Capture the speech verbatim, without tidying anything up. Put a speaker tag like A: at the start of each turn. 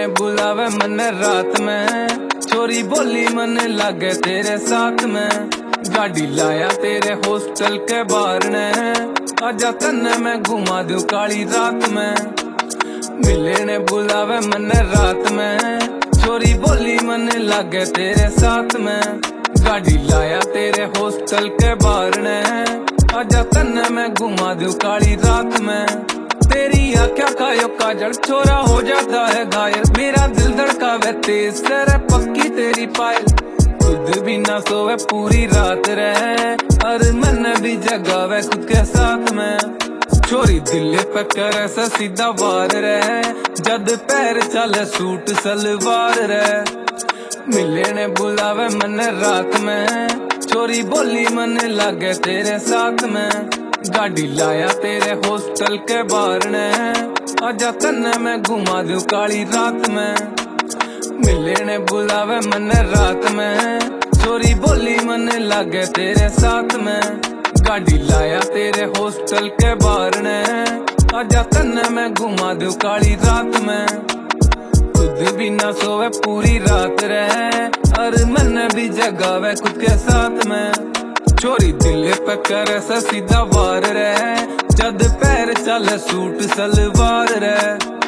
A: बुलावे मन रात में, छोरी बोली मन लागे तेरे साथ में। गाड़ी लाया तेरे हॉस्टल के बाहर ने, आजा तन्ने मैं घुमा दूं काली रात में। मिले ने बुलावे मन रात में, छोरी बोली मन लागे तेरे साथ में। गाड़ी लाया तेरे हॉस्टल के बाहर ने, आजा तन्ने मैं घुमा दूं काली रात में। तेरी आँखें खायो काजल छोरा हो जाता है घायल, मेरा दिल धड़कावे तेज सर पक्की तेरी पायल। खुद भी ना सोवे पूरी रात रहे, और मन भी जगावे खुद के साथ में। छोरी दिल पे करे से सीधा वार रहे, जद पैर चले सूट सलवार रहे। मिले ने बुलावे मन रात में, छोरी बोली मन लागे तेरे साथ में। गाड़ी लाया तेरे हॉस्टल के बाहर ने, आजा तन्ने मैं घुमा दूं काली रात में। मिले ने बुलावे मन रात में, छोरी बोली मन लागे तेरे साथ में। गाड़ी लाया तेरे हॉस्टल के बाहर ने, आजा तन्ने मैं घुमा दूं काली रात में। खुद भी ना सोवे पूरी रात रहे, और मन भी जगावे खुद के साथ में। छोरी दिल पे करे से सीधा वार रहे, जद पैर चले सूट सलवार रहे।